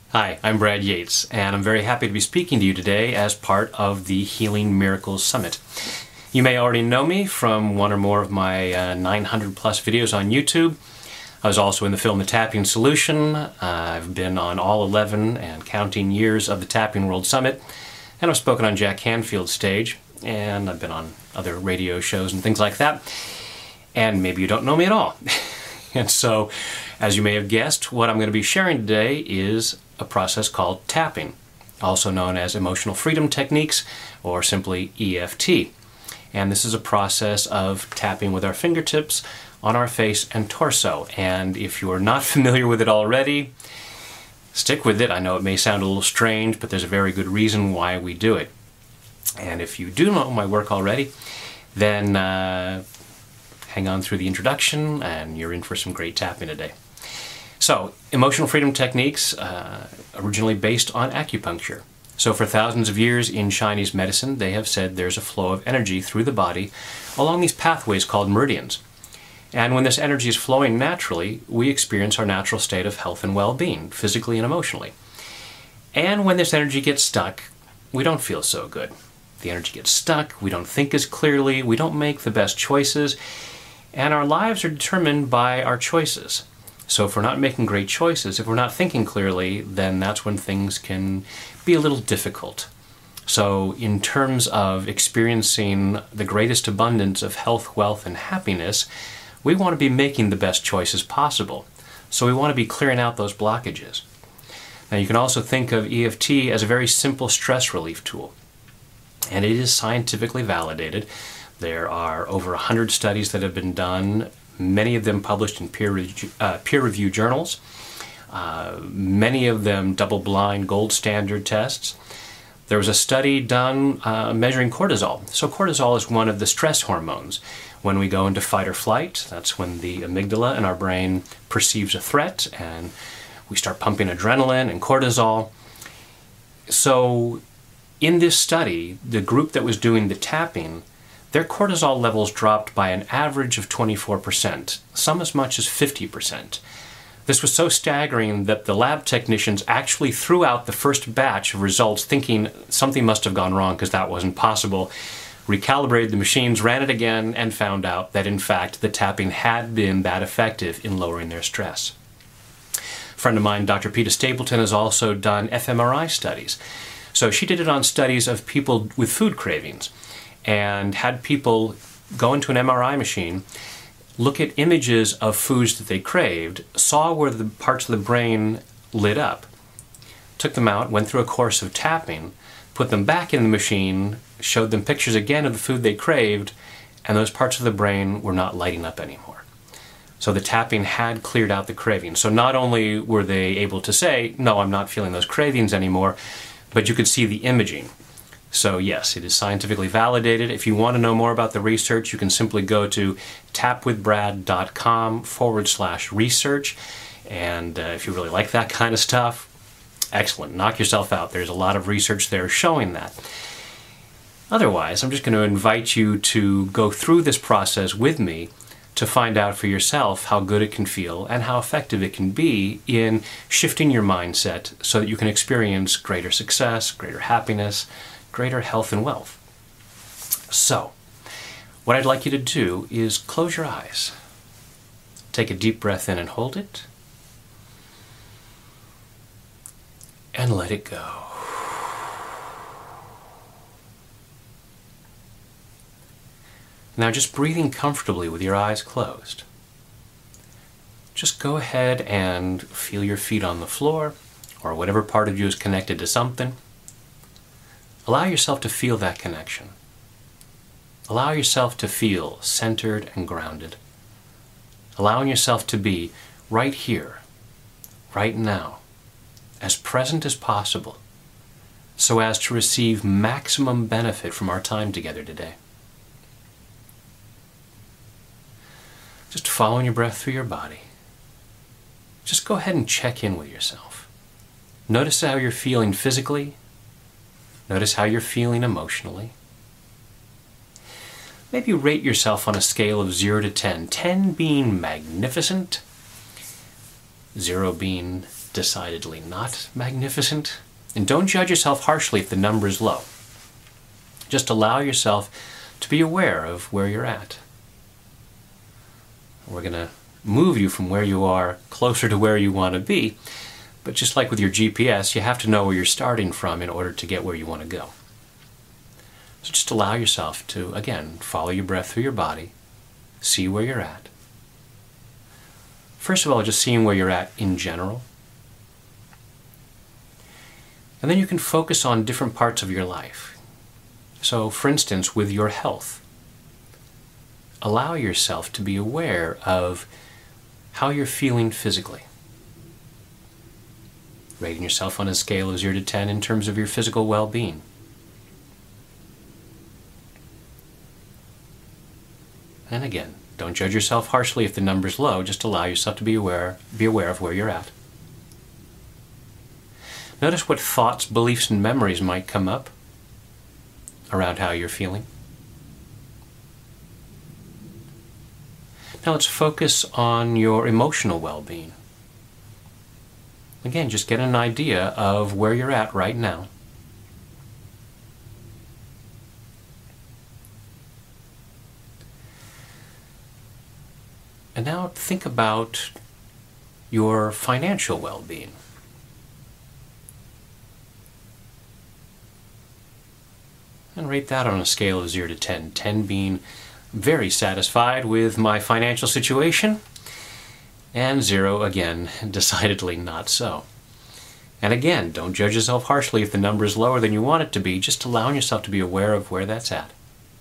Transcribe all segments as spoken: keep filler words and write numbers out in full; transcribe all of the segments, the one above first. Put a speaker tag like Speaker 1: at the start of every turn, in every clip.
Speaker 1: Hi, I'm Brad Yates, and I'm very happy to be speaking to you today as part of the Healing Miracles Summit. You may already know me from one or more of my uh, nine hundred plus videos on YouTube. I was also in the film The Tapping Solution. Uh, I've been on all eleven and counting years of the Tapping World Summit, and I've spoken on Jack Canfield's stage, and I've been on other radio shows and things like that. And maybe you don't know me at all. And so, as you may have guessed, what I'm going to be sharing today is a process called tapping, also known as emotional freedom techniques, or simply E F T. And this is a process of tapping with our fingertips on our face and torso. And if you are not familiar with it already, stick with it. I know it may sound a little strange, but there's a very good reason why we do it. And if you do know my work already, then uh, hang on through the introduction and you're in for some great tapping today. So, emotional freedom techniques, uh, originally based on acupuncture. So for thousands of years in Chinese medicine, they have said there's a flow of energy through the body along these pathways called meridians. And when this energy is flowing naturally, we experience our natural state of health and well-being, physically and emotionally. And when this energy gets stuck, we don't feel so good. The energy gets stuck, we don't think as clearly, we don't make the best choices, and our lives are determined by our choices. So if we're not making great choices, if we're not thinking clearly, then that's when things can be a little difficult. So in terms of experiencing the greatest abundance of health, wealth, and happiness, we want to be making the best choices possible. So we want to be clearing out those blockages. Now you can also think of E F T as a very simple stress relief tool. And it is scientifically validated. There are over one hundred studies that have been done, many of them published in peer review, uh, peer-reviewed journals, uh, many of them double-blind gold standard tests. There was a study done uh, measuring cortisol. So cortisol is one of the stress hormones. When we go into fight or flight, that's when the amygdala in our brain perceives a threat and we start pumping adrenaline and cortisol. So in this study, the group that was doing the tapping, their cortisol levels dropped by an average of twenty-four percent, some as much as fifty percent. This was so staggering that the lab technicians actually threw out the first batch of results thinking something must have gone wrong because that wasn't possible, recalibrated the machines, ran it again, and found out that in fact the tapping had been that effective in lowering their stress. A friend of mine, Doctor Peta Stapleton, has also done f M R I studies. So she did it on studies of people with food cravings, and had people go into an M R I machine, look at images of foods that they craved, saw where the parts of the brain lit up, took them out, went through a course of tapping, put them back in the machine, showed them pictures again of the food they craved, and those parts of the brain were not lighting up anymore. So the tapping had cleared out the cravings. So not only were they able to say, no, I'm not feeling those cravings anymore, but you could see the imaging. So yes, it is scientifically validated. If you want to know more about the research, you can simply go to tapwithbrad.com forward slash research. And uh, if you really like that kind of stuff, excellent. Knock yourself out. There's a lot of research there showing that. Otherwise, I'm just going to invite you to go through this process with me to find out for yourself how good it can feel and how effective it can be in shifting your mindset so that you can experience greater success, greater happiness, greater health and wealth. So, what I'd like you to do is close your eyes. Take a deep breath in and hold it. And let it go. Now just breathing comfortably with your eyes closed. Just go ahead and feel your feet on the floor, or whatever part of you is connected to something. Allow yourself to feel that connection. Allow yourself to feel centered and grounded. Allowing yourself to be right here, right now, as present as possible, so as to receive maximum benefit from our time together today. Just following your breath through your body. Just go ahead and check in with yourself. Notice how you're feeling physically. Notice how you're feeling emotionally. Maybe rate yourself on a scale of zero to ten. ten being magnificent, zero being decidedly not magnificent. And don't judge yourself harshly if the number is low. Just allow yourself to be aware of where you're at. We're going to move you from where you are closer to where you want to be, but just like with your G P S, you have to know where you're starting from in order to get where you want to go. So just allow yourself to, again, follow your breath through your body, see where you're at. First of all, just seeing where you're at in general. And then you can focus on different parts of your life. So, for instance, with your health, allow yourself to be aware of how you're feeling physically. Rating yourself on a scale of zero to ten in terms of your physical well-being. And again, don't judge yourself harshly if the number's low. Just allow yourself to be aware, be aware of where you're at. Notice what thoughts, beliefs, and memories might come up around how you're feeling. Now let's focus on your emotional well-being. Again, just get an idea of where you're at right now. And now think about your financial well-being. And rate that on a scale of zero to ten. ten being very satisfied with my financial situation, and zero, again, decidedly not so. And again, don't judge yourself harshly if the number is lower than you want it to be, just allowing yourself to be aware of where that's at.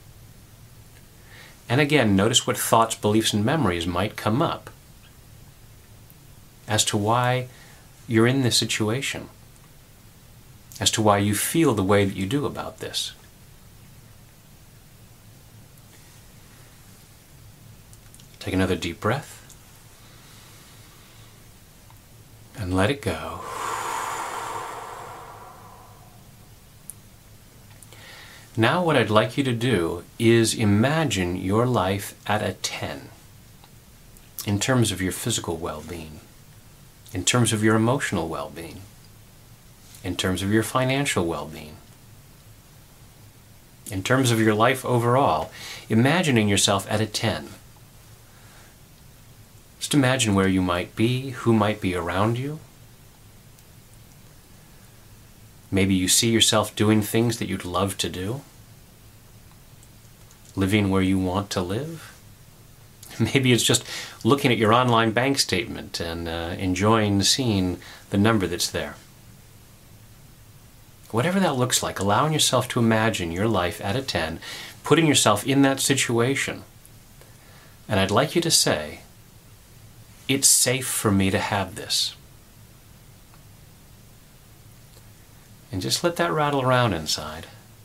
Speaker 1: And again, notice what thoughts, beliefs, and memories might come up as to why you're in this situation, as to why you feel the way that you do about this. Take another deep breath and let it go. Now what I'd like you to do is imagine your life at a ten in terms of your physical well-being, in terms of your emotional well-being, in terms of your financial well-being, in terms of your life overall, imagining yourself at a ten. Just imagine where you might be, who might be around you. Maybe you see yourself doing things that you'd love to do, living where you want to live. Maybe it's just looking at your online bank statement and uh, enjoying seeing the number that's there. Whatever that looks like, allowing yourself to imagine your life at a ten, putting yourself in that situation. And I'd like you to say, it's safe for me to have this. And just let that rattle around inside.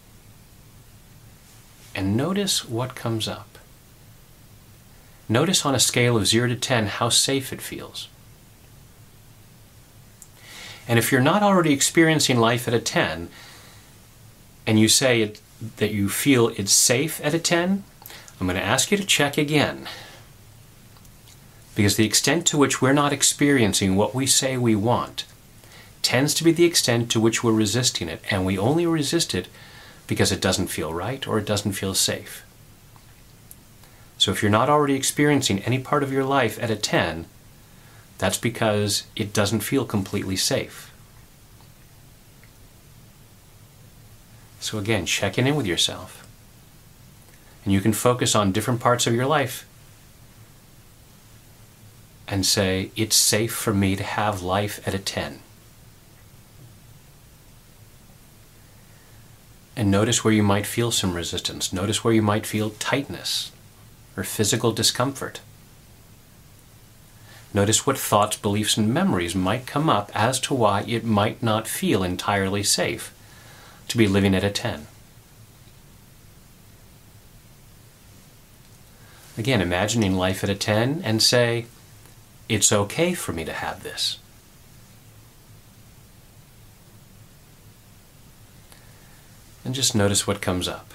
Speaker 1: And notice what comes up. Notice on a scale of zero to ten how safe it feels. And if you're not already experiencing life at a ten, and you say it, that you feel it's safe at a ten, I'm going to ask you to check again. Because the extent to which we're not experiencing what we say we want tends to be the extent to which we're resisting it, and we only resist it because it doesn't feel right or it doesn't feel safe. So if you're not already experiencing any part of your life at a ten, that's because it doesn't feel completely safe. So again, checking in with yourself. And you can focus on different parts of your life and say, it's safe for me to have life at a ten. And notice where you might feel some resistance. Notice where you might feel tightness or physical discomfort. Notice what thoughts, beliefs, and memories might come up as to why it might not feel entirely safe to be living at a ten. Again, imagining life at a ten and say, it's okay for me to have this. And just notice what comes up.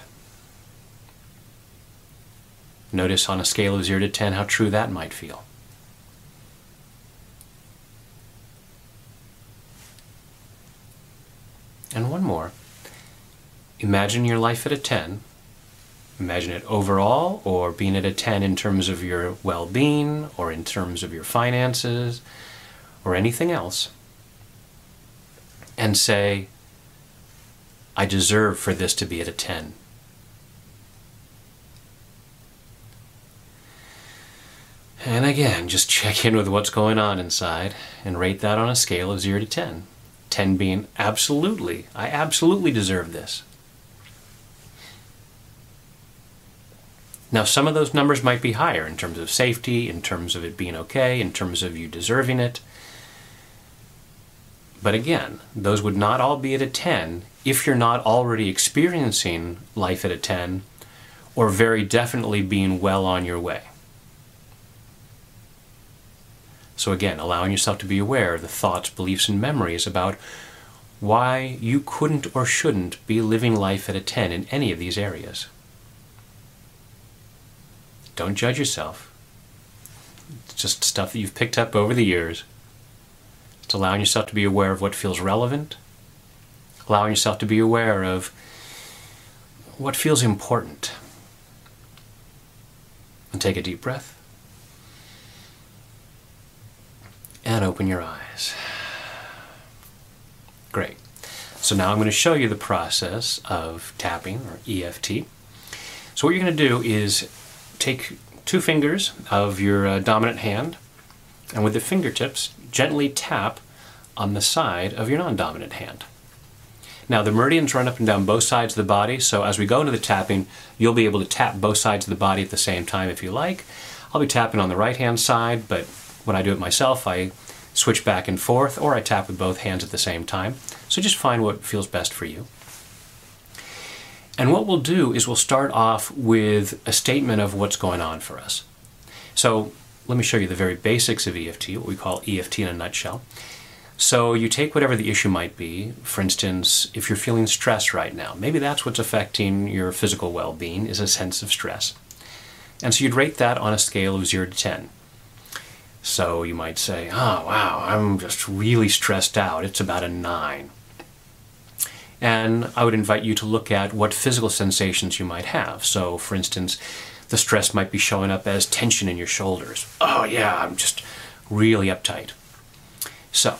Speaker 1: Notice on a scale of zero to ten how true that might feel. And one more. Imagine your life at a ten. Imagine it overall, or being at a ten in terms of your well-being, or in terms of your finances, or anything else. And say, I deserve for this to be at a ten. And again, just check in with what's going on inside and rate that on a scale of zero to ten. ten being absolutely, I absolutely deserve this. Now, some of those numbers might be higher in terms of safety, in terms of it being okay, in terms of you deserving it. But again, those would not all be at a ten if you're not already experiencing life at a ten, or very definitely being well on your way. So again, allowing yourself to be aware of the thoughts, beliefs, and memories about why you couldn't or shouldn't be living life at a ten in any of these areas. Don't judge yourself. It's just stuff that you've picked up over the years. It's allowing yourself to be aware of what feels relevant, allowing yourself to be aware of what feels important. And take a deep breath. And open your eyes. Great. So now I'm going to show you the process of tapping, or E F T. So what you're going to do is take two fingers of your uh, dominant hand, and with the fingertips, gently tap on the side of your non-dominant hand. Now, the meridians run up and down both sides of the body, so as we go into the tapping, you'll be able to tap both sides of the body at the same time if you like. I'll be tapping on the right-hand side, but when I do it myself, I switch back and forth, or I tap with both hands at the same time. So just find what feels best for you. And what we'll do is we'll start off with a statement of what's going on for us. So let me show you the very basics of E F T, what we call E F T in a nutshell. So you take whatever the issue might be. For instance, if you're feeling stress right now, maybe that's what's affecting your physical well-being, is a sense of stress. And so you'd rate that on a scale of zero to ten. So you might say, oh wow, I'm just really stressed out. It's about a nine. And I would invite you to look at what physical sensations you might have. So for instance, the stress might be showing up as tension in your shoulders. Oh yeah, I'm just really uptight. So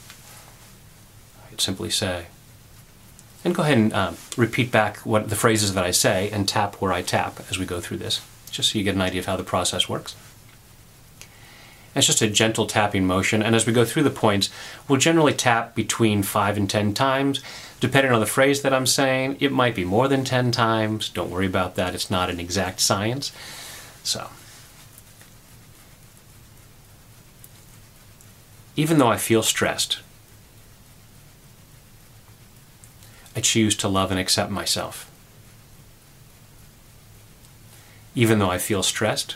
Speaker 1: I'd simply say, and go ahead and um, repeat back what the phrases that I say and tap where I tap as we go through this, just so you get an idea of how the process works. It's just a gentle tapping motion, and as we go through the points, we'll generally tap between five and ten times. Depending on the phrase that I'm saying, it might be more than ten times. Don't worry about that. It's not an exact science. So, even though I feel stressed, I choose to love and accept myself. Even though I feel stressed,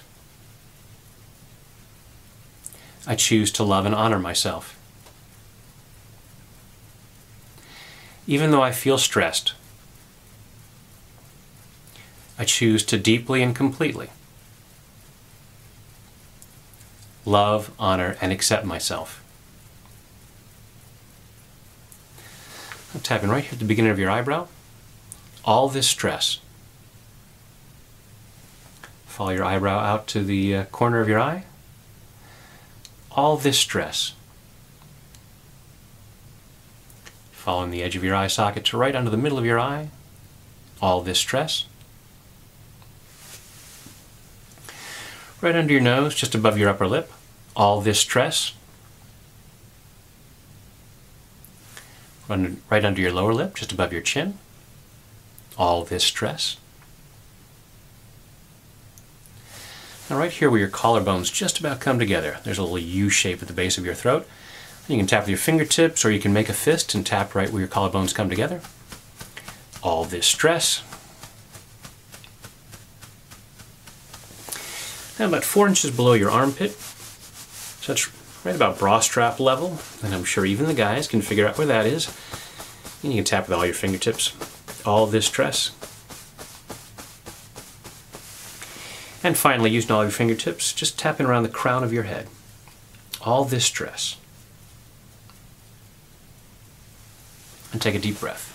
Speaker 1: I choose to love and honor myself. Even though I feel stressed, I choose to deeply and completely love, honor, and accept myself. I'm tapping right here at the beginning of your eyebrow. All this stress. Follow your eyebrow out to the uh, corner of your eye. All this stress. Following the edge of your eye socket to right under the middle of your eye. All this stress. Right under your nose, just above your upper lip. All this stress. Right under your lower lip, just above your chin. All this stress. Now right here where your collarbones just about come together, there's a little U shape at the base of your throat. You can tap with your fingertips, or you can make a fist and tap right where your collarbones come together. All this stress. Now about four inches below your armpit, so that's right about bra strap level, and I'm sure even the guys can figure out where that is. And you can tap with all your fingertips. All this stress. And finally, using all your fingertips, just tapping around the crown of your head. All this stress. and take a deep breath.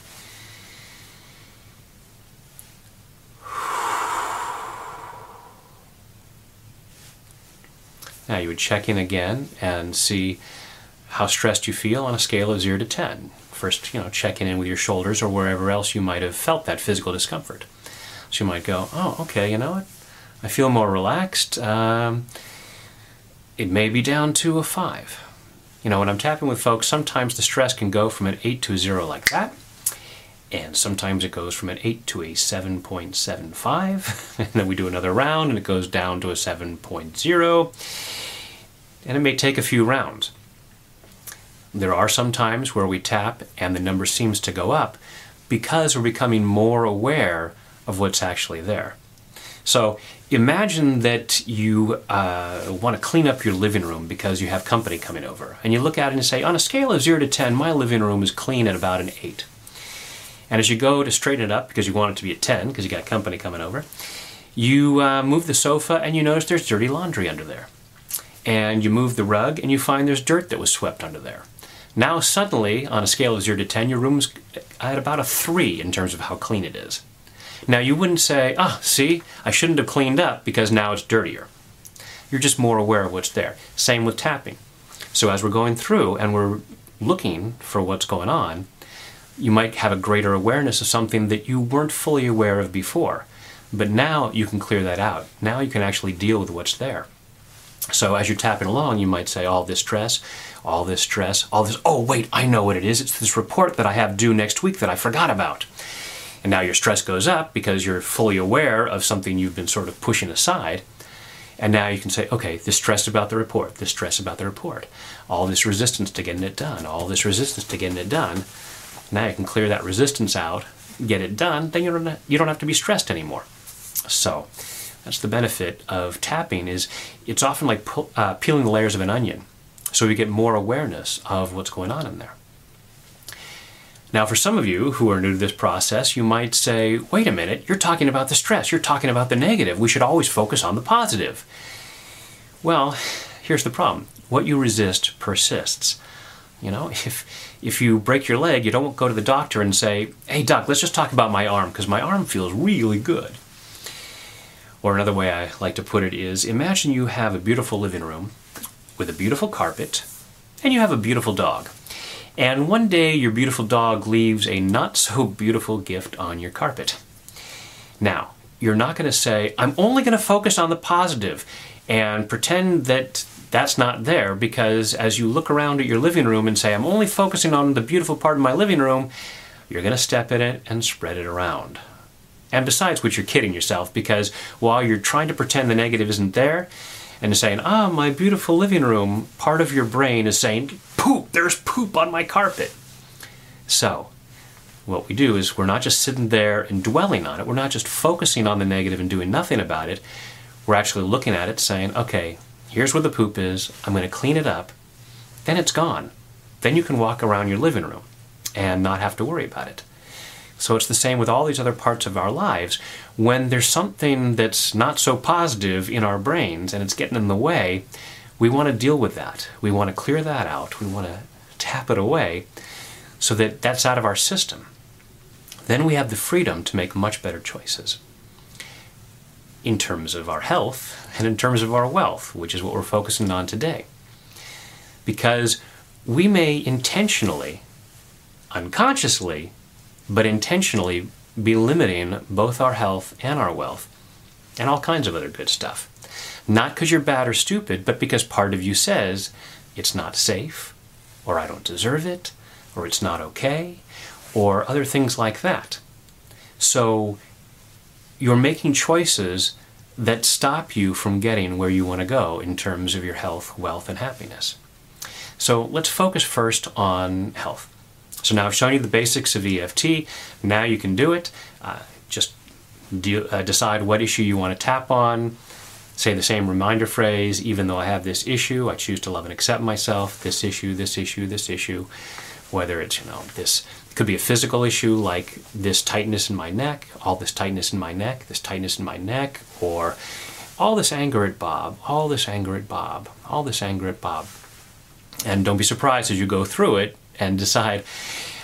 Speaker 1: Now you would check in again and see how stressed you feel on a scale of zero to ten. First, you know, checking in with your shoulders or wherever else you might have felt that physical discomfort. So you might go, oh, okay, you know what? I feel more relaxed. Um, it may be down to a five. You know, when I'm tapping with folks, sometimes the stress can go from an eight to a zero like that. And sometimes it goes from an eight to a seven point seven five. And then we do another round and it goes down to a seven point zero. And it may take a few rounds. There are some times where we tap and the number seems to go up because we're becoming more aware of what's actually there. So imagine that you uh, want to clean up your living room because you have company coming over. And you look at it and say, on a scale of zero to ten, my living room is clean at about an eight. And as you go to straighten it up, because you want it to be a ten, because you got company coming over, you uh, move the sofa and you notice there's dirty laundry under there. And you move the rug and you find there's dirt that was swept under there. Now suddenly, on a scale of zero to ten, your room's at about a three in terms of how clean it is. Now you wouldn't say, ah, see, I shouldn't have cleaned up because now it's dirtier. You're just more aware of what's there. Same with tapping. So as we're going through and we're looking for what's going on, you might have a greater awareness of something that you weren't fully aware of before. But now you can clear that out. Now you can actually deal with what's there. So as you're tapping along, you might say, all this stress, all this stress, all this, oh wait, I know what it is. It's this report that I have due next week that I forgot about. And now your stress goes up because you're fully aware of something you've been sort of pushing aside. And now you can say, okay, this stress about the report, this stress about the report, all this resistance to getting it done, all this resistance to getting it done. Now you can clear that resistance out, get it done, then you don't, you don't have to be stressed anymore. So that's the benefit of tapping, is it's often like uh, peeling the layers of an onion. So we get more awareness of what's going on in there. Now for some of you who are new to this process, you might say, wait a minute, you're talking about the stress, you're talking about the negative. We should always focus on the positive. Well, here's the problem. What you resist persists. You know, if, if you break your leg, you don't go to the doctor and say, hey doc, let's just talk about my arm because my arm feels really good. Or another way I like to put it is, imagine you have a beautiful living room with a beautiful carpet and you have a beautiful dog. And one day your beautiful dog leaves a not so beautiful gift on your carpet. Now, you're not going to say, I'm only going to focus on the positive and pretend that that's not there, because as you look around at your living room and say, I'm only focusing on the beautiful part of my living room, you're going to step in it and spread it around. And besides which, you're kidding yourself, because while you're trying to pretend the negative isn't there and saying, ah, my beautiful living room, part of your brain is saying, poop, there's poop on my carpet. So what we do is we're not just sitting there and dwelling on it. We're not just focusing on the negative and doing nothing about it. We're actually looking at it saying, okay, here's where the poop is. I'm going to clean it up. Then it's gone. Then you can walk around your living room and not have to worry about it. So it's the same with all these other parts of our lives. When there's something that's not so positive in our brains and it's getting in the way, we want to deal with that. We want to clear that out. We want to tap it away so that that's out of our system. Then we have the freedom to make much better choices in terms of our health and in terms of our wealth, which is what we're focusing on today. Because we may intentionally, unconsciously, but intentionally be limiting both our health and our wealth and all kinds of other good stuff. Not because you're bad or stupid, but because part of you says it's not safe, or I don't deserve it, or it's not okay, or other things like that. So you're making choices that stop you from getting where you want to go in terms of your health, wealth, and happiness. So let's focus first on health. So now I've shown you the basics of E F T. Now you can do it. Uh, just de uh, decide what issue you want to tap on. Say the same reminder phrase, even though I have this issue, I choose to love and accept myself. This issue, this issue, this issue. Whether it's, you know, this could be a physical issue like this tightness in my neck, all this tightness in my neck, this tightness in my neck, or all this anger at Bob, all this anger at Bob, all this anger at Bob. And don't be surprised as you go through it and decide,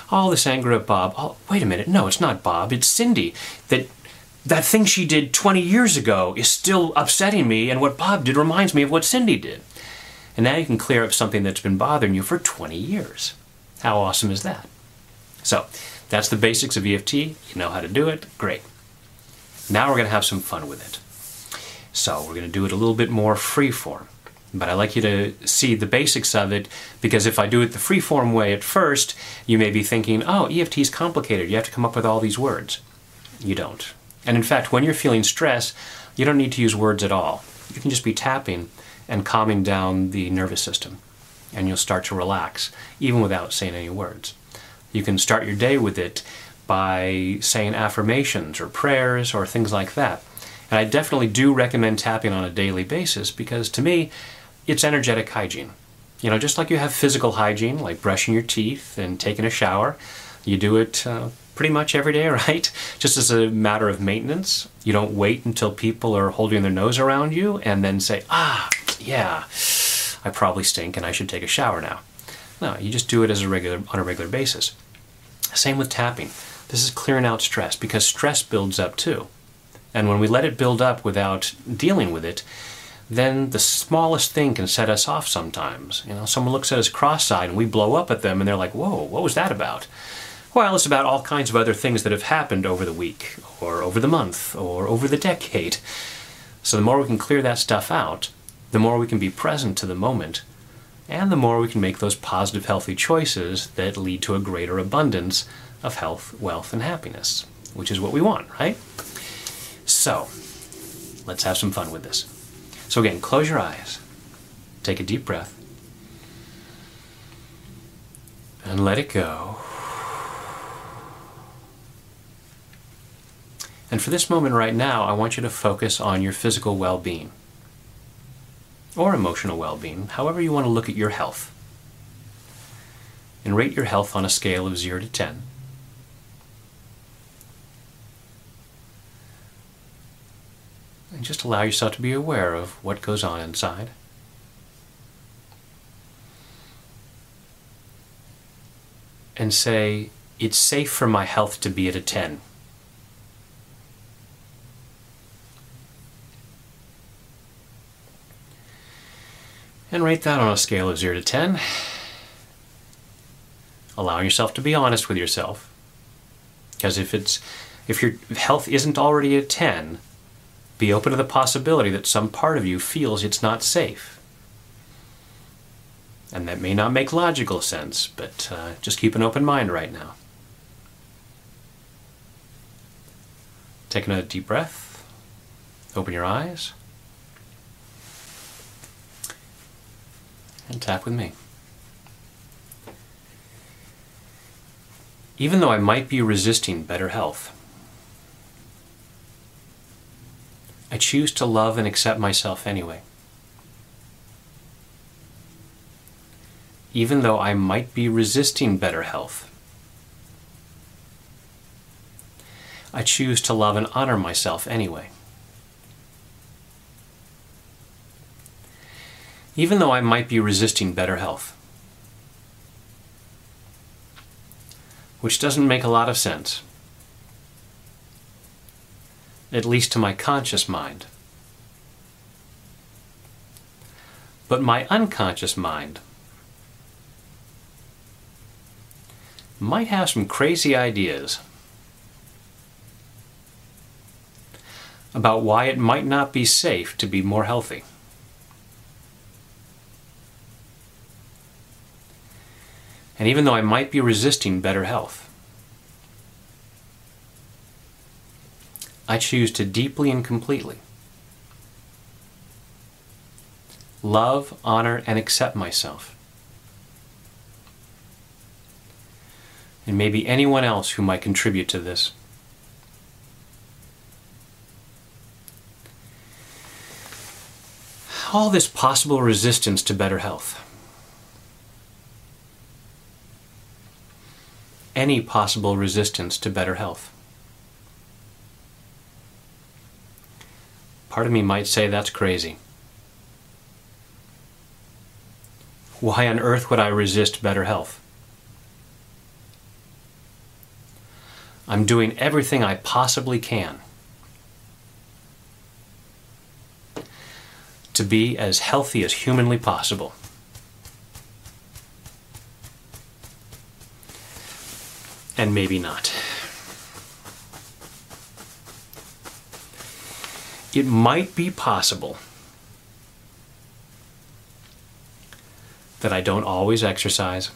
Speaker 1: all this anger at Bob. Oh, wait a minute, no, it's not Bob, it's Cindy. That that thing she did twenty years ago is still upsetting me, and what Bob did reminds me of what Cindy did. And now you can clear up something that's been bothering you for twenty years. How awesome is that? So, that's the basics of E F T. You know how to do it. Great. Now we're going to have some fun with it. So, we're going to do it a little bit more free-form. But I like you to see the basics of it, because if I do it the free-form way at first, you may be thinking, oh, E F T is complicated. You have to come up with all these words. You don't. And in fact, when you're feeling stress, you don't need to use words at all. You can just be tapping and calming down the nervous system, and you'll start to relax, even without saying any words. You can start your day with it by saying affirmations or prayers or things like that. And I definitely do recommend tapping on a daily basis, because to me, it's energetic hygiene. You know, just like you have physical hygiene, like brushing your teeth and taking a shower, you do it uh, pretty much every day, right? Just as a matter of maintenance. You don't wait until people are holding their nose around you and then say, ah, yeah, I probably stink and I should take a shower now. No, you just do it as a regular, on a regular basis. Same with tapping. This is clearing out stress, because stress builds up too. And when we let it build up without dealing with it, then the smallest thing can set us off sometimes. You know, someone looks at us cross-eyed and we blow up at them and they're like, whoa, what was that about? Well, it's about all kinds of other things that have happened over the week, or over the month, or over the decade. So the more we can clear that stuff out, the more we can be present to the moment, and the more we can make those positive, healthy choices that lead to a greater abundance of health, wealth, and happiness, which is what we want, right? So, let's have some fun with this. So again, close your eyes, take a deep breath, and let it go. And for this moment right now, I want you to focus on your physical well-being, or emotional well-being, however you want to look at your health. And rate your health on a scale of zero to ten. And just allow yourself to be aware of what goes on inside. And say, it's safe for my health to be at a ten. And rate that on a scale of zero to ten. Allowing yourself to be honest with yourself. Because if it's, if your health isn't already at ten, be open to the possibility that some part of you feels it's not safe. And that may not make logical sense, but uh, just keep an open mind right now. Take another deep breath. Open your eyes. And tap with me. Even though I might be resisting better health, I choose to love and accept myself anyway. Even though I might be resisting better health, I choose to love and honor myself anyway. Even though I might be resisting better health, which doesn't make a lot of sense, at least to my conscious mind. But my unconscious mind might have some crazy ideas about why it might not be safe to be more healthy. And even though I might be resisting better health, I choose to deeply and completely love, honor, and accept myself, and maybe anyone else who might contribute to this. All this possible resistance to better health, any possible resistance to better health. Part of me might say that's crazy. Why on earth would I resist better health? I'm doing everything I possibly can to be as healthy as humanly possible. And maybe not. It might be possible that I don't always exercise,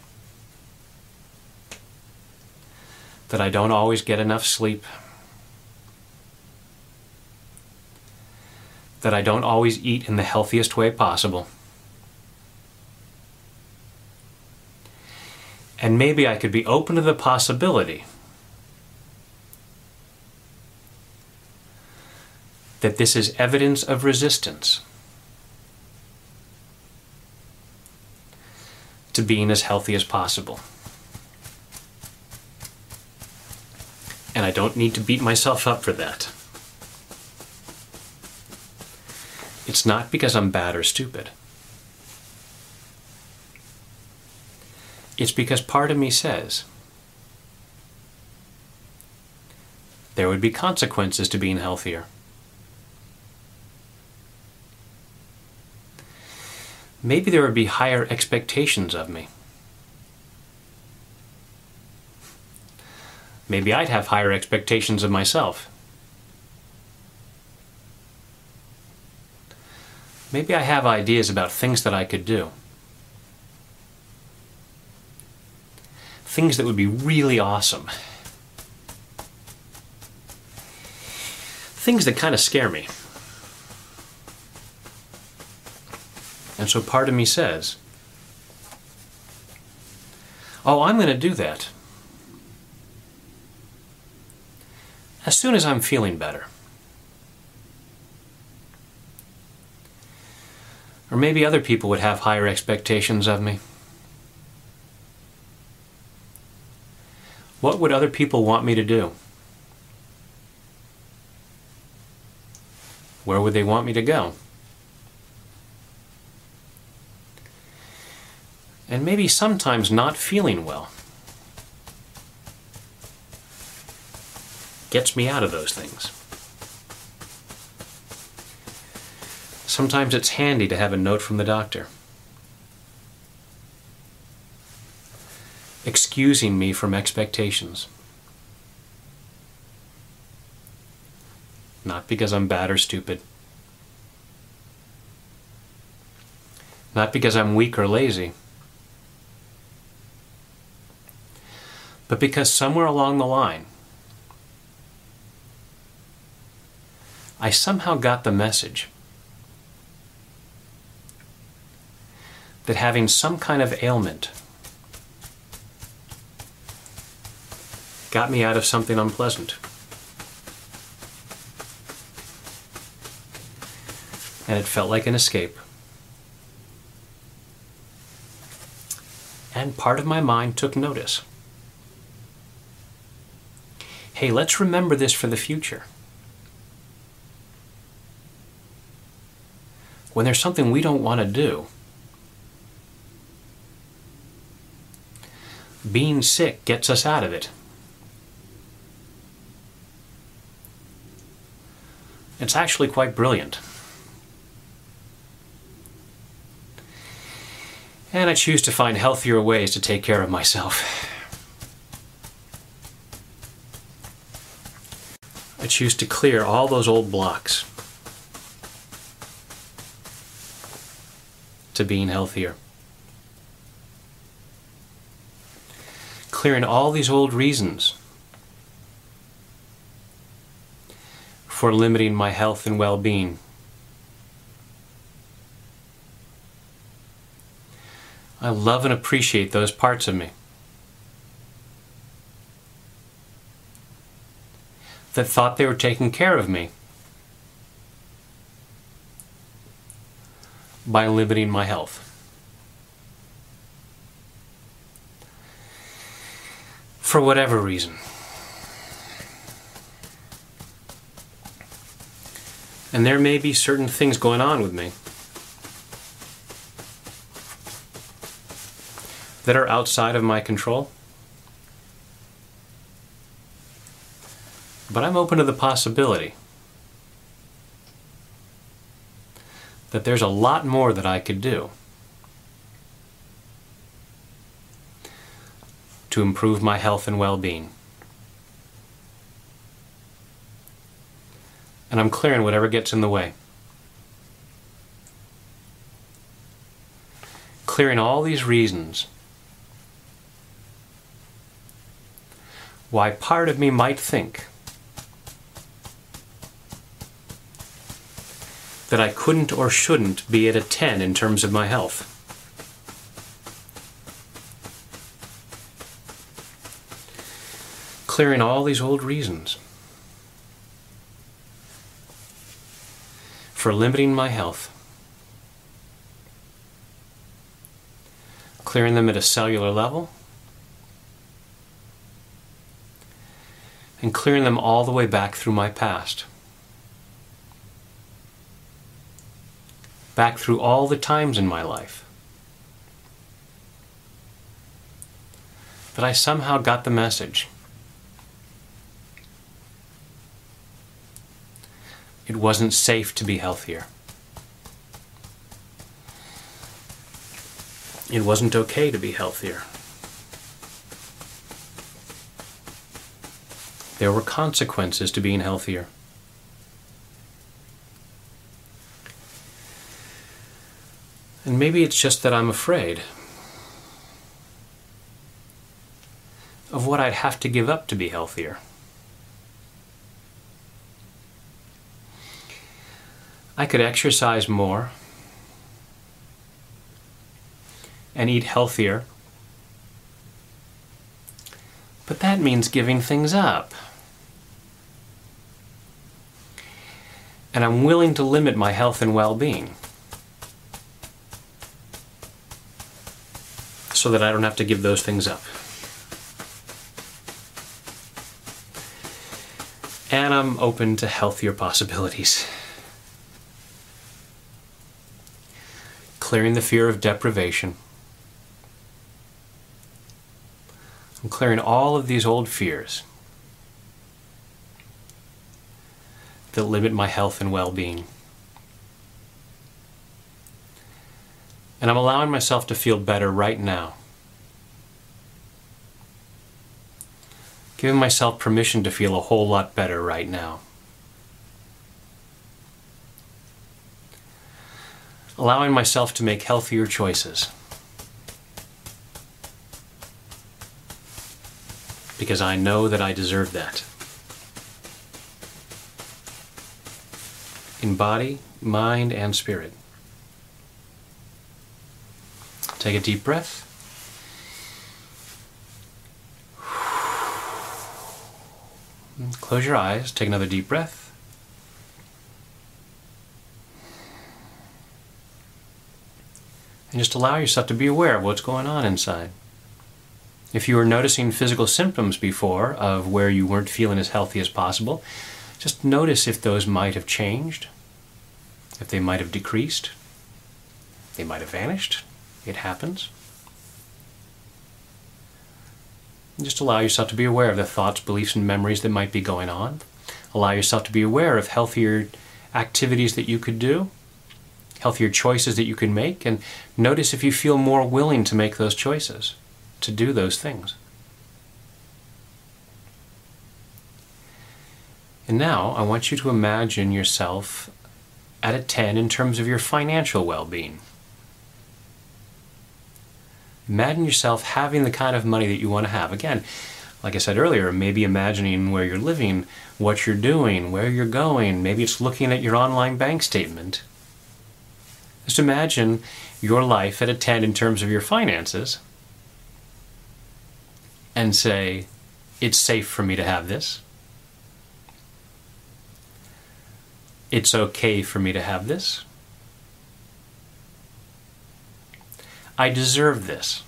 Speaker 1: that I don't always get enough sleep, that I don't always eat in the healthiest way possible. And maybe I could be open to the possibility that this is evidence of resistance to being as healthy as possible. And I don't need to beat myself up for that. It's not because I'm bad or stupid. It's because part of me says there would be consequences to being healthier. Maybe there would be higher expectations of me. Maybe I'd have higher expectations of myself. Maybe I have ideas about things that I could do. Things that would be really awesome. Things that kind of scare me. And so part of me says, oh, I'm going to do that as soon as I'm feeling better. Or maybe other people would have higher expectations of me. What would other people want me to do? Where would they want me to go? And maybe sometimes not feeling well gets me out of those things. Sometimes it's handy to have a note from the doctor excusing me from expectations. Not because I'm bad or stupid. Not because I'm weak or lazy. But because somewhere along the line, I somehow got the message that having some kind of ailment got me out of something unpleasant. And it felt like an escape. And part of my mind took notice. Hey, let's remember this for the future. When there's something we don't want to do, being sick gets us out of it. It's actually quite brilliant. And I choose to find healthier ways to take care of myself. I choose to clear all those old blocks to being healthier. Clearing all these old reasons for limiting my health and well-being. I love and appreciate those parts of me that thought they were taking care of me by limiting my health. For whatever reason. And there may be certain things going on with me that are outside of my control. But I'm open to the possibility that there's a lot more that I could do to improve my health and well-being. And I'm clearing whatever gets in the way. Clearing all these reasons why part of me might think that I couldn't or shouldn't be at a ten in terms of my health. Clearing all these old reasons for limiting my health. Clearing them at a cellular level. And clearing them all the way back through my past. Back through all the times in my life that I somehow got the message. It wasn't safe to be healthier. It wasn't okay to be healthier. There were consequences to being healthier. And maybe it's just that I'm afraid of what I'd have to give up to be healthier. I could exercise more and eat healthier, but that means giving things up. And I'm willing to limit my health and well-being so that I don't have to give those things up. And I'm open to healthier possibilities. Clearing the fear of deprivation. I'm clearing all of these old fears that limit my health and well-being. And I'm allowing myself to feel better right now. Giving myself permission to feel a whole lot better right now. Allowing myself to make healthier choices. Because I know that I deserve that. In body, mind, and spirit. Take a deep breath. Close your eyes, take another deep breath. And just allow yourself to be aware of what's going on inside. If you were noticing physical symptoms before of where you weren't feeling as healthy as possible, just notice if those might have changed, if they might have decreased, they might have vanished. It happens. And just allow yourself to be aware of the thoughts, beliefs, and memories that might be going on. Allow yourself to be aware of healthier activities that you could do, healthier choices that you can make, and notice if you feel more willing to make those choices, to do those things. And now I want you to imagine yourself at a ten in terms of your financial well-being. Imagine yourself having the kind of money that you want to have. Again, like I said earlier, maybe imagining where you're living, what you're doing, where you're going. Maybe it's looking at your online bank statement. Just imagine your life at a ten in terms of your finances and say, it's safe for me to have this. It's okay for me to have this. I deserve this.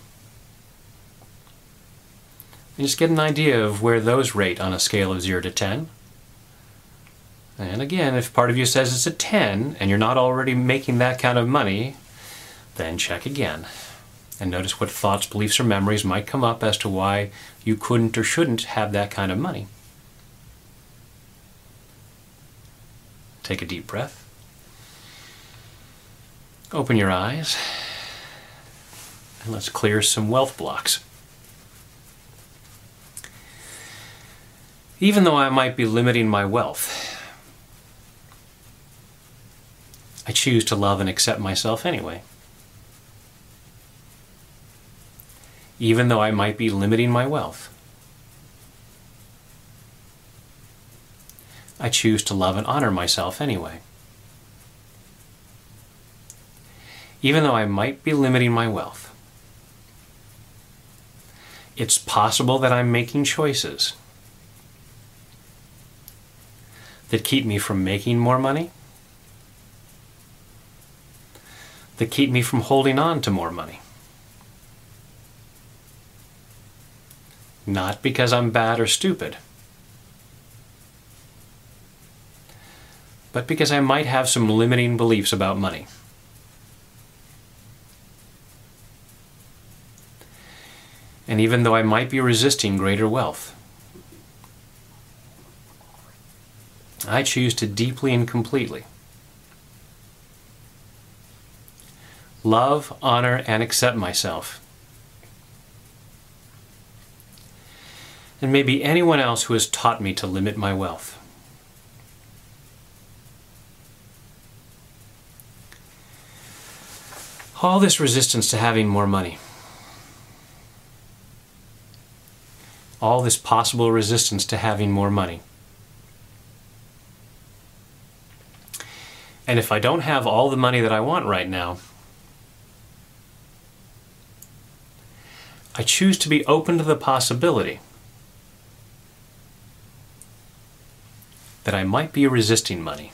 Speaker 1: And just get an idea of where those rate on a scale of zero to ten. And again, if part of you says it's a ten and you're not already making that kind of money, then check again. And notice what thoughts, beliefs, or memories might come up as to why you couldn't or shouldn't have that kind of money. take a deep breath. Open your eyes. And let's clear some wealth blocks. Even though I might be limiting my wealth, I choose to love and accept myself anyway. Even though I might be limiting my wealth, I choose to love and honor myself anyway. Even though I might be limiting my wealth, it's possible that I'm making choices that keep me from making more money, that keep me from holding on to more money. Not because I'm bad or stupid, but because I might have some limiting beliefs about money. And even though I might be resisting greater wealth, I choose to deeply and completely love, honor, and accept myself, and maybe anyone else who has taught me to limit my wealth. All this resistance to having more money, all this possible resistance to having more money. And if I don't have all the money that I want right now, I choose to be open to the possibility that I might be resisting money.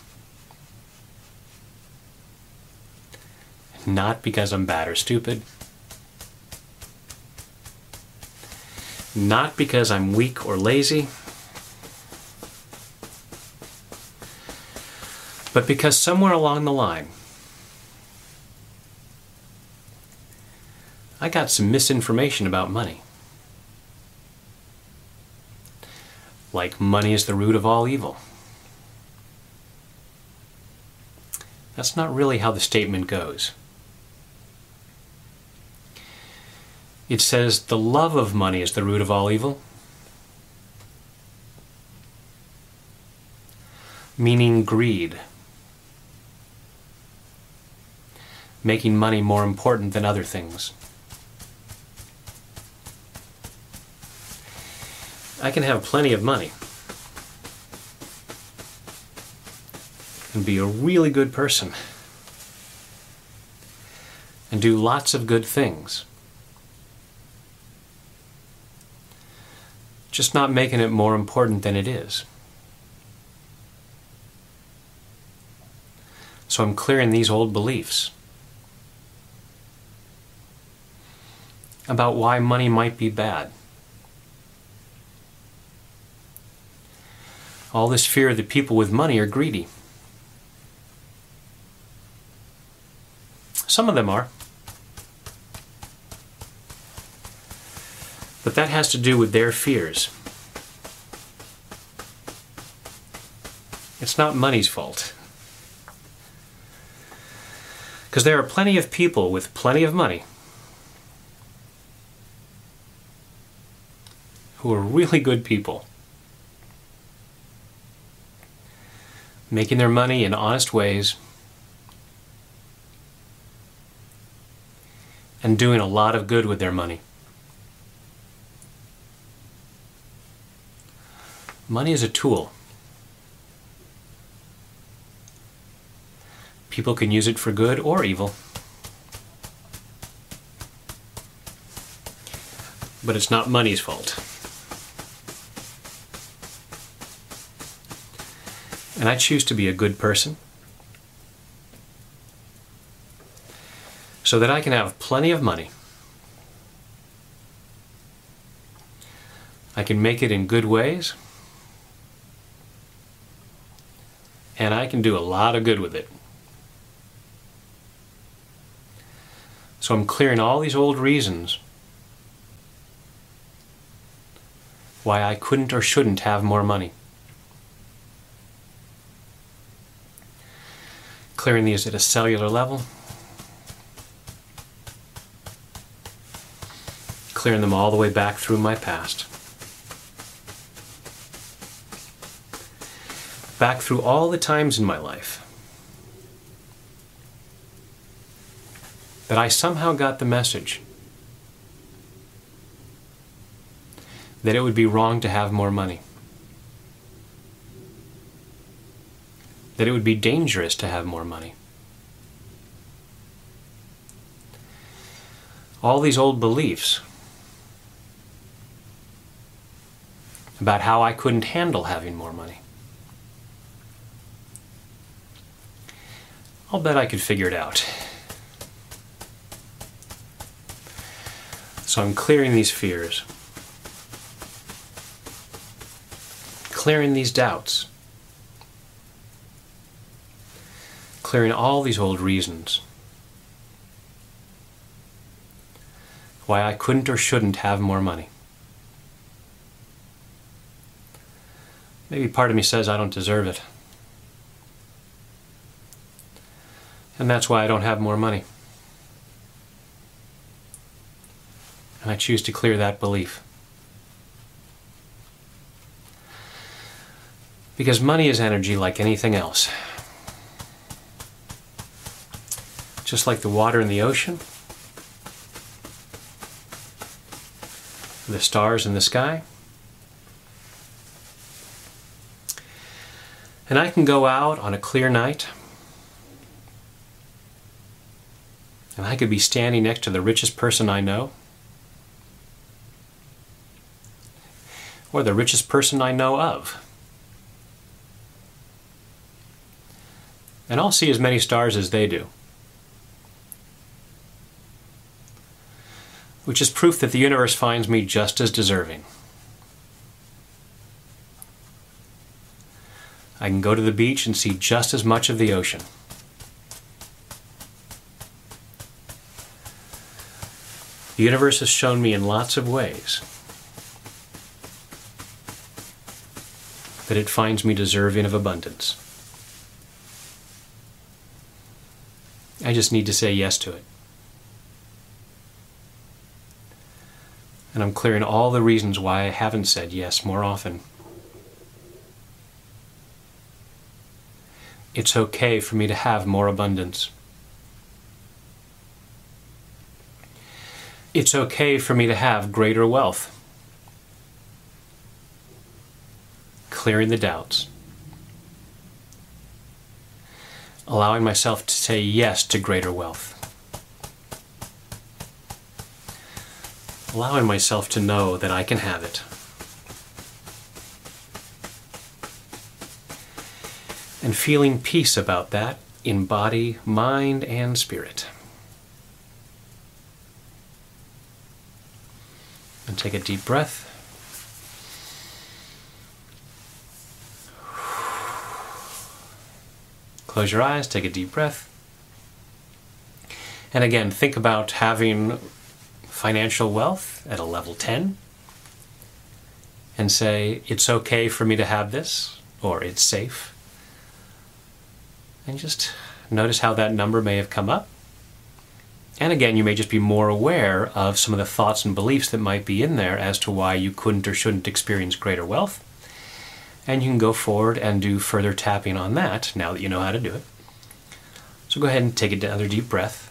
Speaker 1: Not because I'm bad or stupid, not because I'm weak or lazy, but because somewhere along the line, I got some misinformation about money. Like money is the root of all evil. That's not really how the statement goes. It says the love of money is the root of all evil, meaning greed, making money more important than other things. I can have plenty of money and be a really good person and do lots of good things, just not making it more important than it is. So I'm clearing these old beliefs about why money might be bad. All this fear that people with money are greedy. Some of them are. But that has to do with their fears. It's not money's fault. Because there are plenty of people with plenty of money who are really good people, making their money in honest ways and doing a lot of good with their money. Money is a tool. People can use it for good or evil. But it's not money's fault. And I choose to be a good person so that I can have plenty of money. I can make it in good ways, and I can do a lot of good with it. So I'm clearing all these old reasons why I couldn't or shouldn't have more money. clearing these at a cellular level, clearing them all the way back through my past, back through all the times in my life that I somehow got the message that it would be wrong to have more money, that it would be dangerous to have more money. All these old beliefs about how I couldn't handle having more money. I'll bet I could figure it out. So I'm clearing these fears, clearing these doubts, clearing all these old reasons why I couldn't or shouldn't have more money. Maybe part of me says I don't deserve it. And that's why I don't have more money. And I choose to clear that belief. Because money is energy like anything else. Just like the water in the ocean, the stars in the sky. And I can go out on a clear night, and I could be standing next to the richest person I know, or the richest person I know of. And I'll see as many stars as they do. Which is proof that the universe finds me just as deserving. I can go to the beach and see just as much of the ocean. The universe has shown me in lots of ways that it finds me deserving of abundance. I just need to say yes to it. And I'm clearing all the reasons why I haven't said yes more often. It's okay for me to have more abundance. It's okay for me to have greater wealth. Clearing the doubts. Allowing myself to say yes to greater wealth. Allowing myself to know that I can have it. And feeling peace about that in body, mind, and spirit. And take a deep breath. Close your eyes, take a deep breath. And again, think about having financial wealth at a level ten. And say, it's okay for me to have this, or it's safe. And just notice how that number may have come up. And again, you may just be more aware of some of the thoughts and beliefs that might be in there as to why you couldn't or shouldn't experience greater wealth. And you can go forward and do further tapping on that now that you know how to do it. So go ahead and take another deep breath.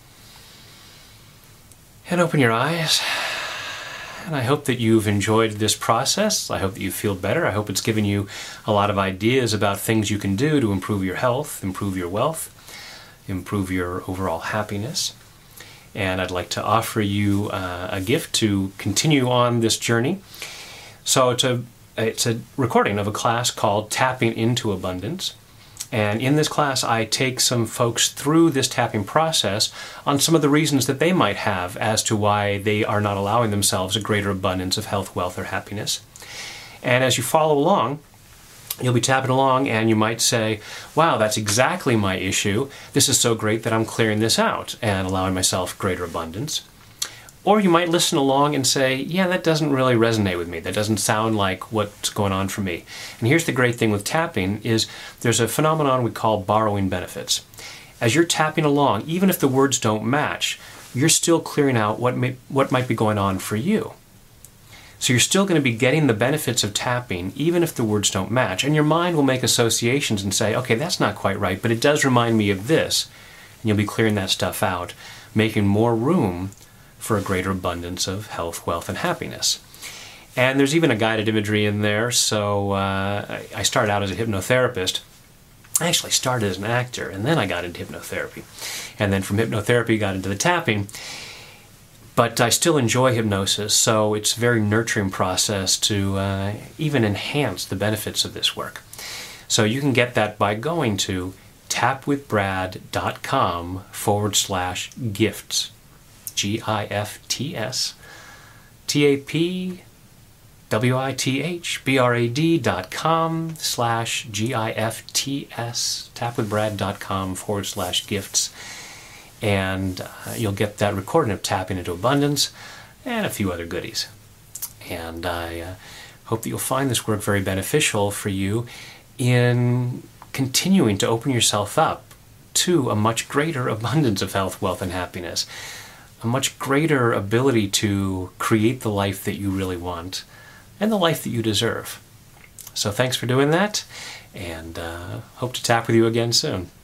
Speaker 1: And open your eyes. And I hope that you've enjoyed this process. I hope that you feel better. I hope it's given you a lot of ideas about things you can do to improve your health, improve your wealth, improve your overall happiness. And I'd like to offer you uh, a gift to continue on this journey. So it's a, it's a recording of a class called Tapping into Abundance. And in this class, I take some folks through this tapping process on some of the reasons that they might have as to why they are not allowing themselves a greater abundance of health, wealth, or happiness. And as you follow along, you'll be tapping along and you might say, wow, that's exactly my issue. This is so great that I'm clearing this out and allowing myself greater abundance. Or you might listen along and say, yeah, that doesn't really resonate with me. That doesn't sound like what's going on for me. And here's the great thing with tapping is there's a phenomenon we call borrowing benefits. As you're tapping along, even if the words don't match, you're still clearing out what may, what might be going on for you. So you're still going to be getting the benefits of tapping even if the words don't match. And your mind will make associations and say, okay, that's not quite right, but it does remind me of this. And you'll be clearing that stuff out, making more room for a greater abundance of health, wealth, and happiness. And there's even a guided imagery in there. So uh, I started out as a hypnotherapist. I actually started as an actor, and then I got into hypnotherapy. And then from hypnotherapy, got into the tapping. But I still enjoy hypnosis, so it's a very nurturing process to uh, even enhance the benefits of this work. So you can get that by going to tapwithbrad.com forward slash gifts. G I F T S, T A P W I T H B R A D dot com slash G I F T S, tapwithbrad.com forward slash gifts. And uh, you'll get that recording of Tapping into Abundance and a few other goodies. And I uh, hope that you'll find this work very beneficial for you in continuing to open yourself up to a much greater abundance of health, wealth, and happiness. A much greater ability to create the life that you really want and the life that you deserve. So thanks for doing that, and uh, hope to tap with you again soon.